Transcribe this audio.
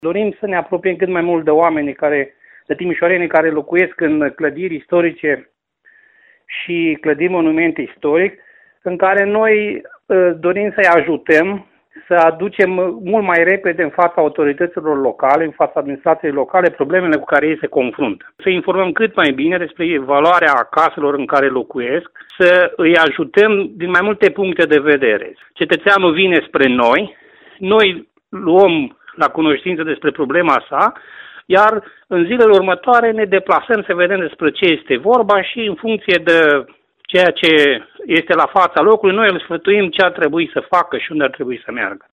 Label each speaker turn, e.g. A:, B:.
A: Dorim să ne apropiem cât mai mult de oamenii de timișorenii care locuiesc în clădiri istorice și clădiri monumente istoric, în care noi dorim să-i ajutăm să aducem mult mai repede în fața autorităților locale, în fața administrației locale, problemele cu care ei se confruntă. Să informăm cât mai bine despre valoarea caselor în care locuiesc, să îi ajutăm din mai multe puncte de vedere. Cetățeanul vine spre noi luăm la cunoștință despre problema sa, iar în zilele următoare ne deplasăm să vedem despre ce este vorba și în funcție de ceea ce este la fața locului, noi îl sfătuim ce ar trebui să facă și unde ar trebui să meargă.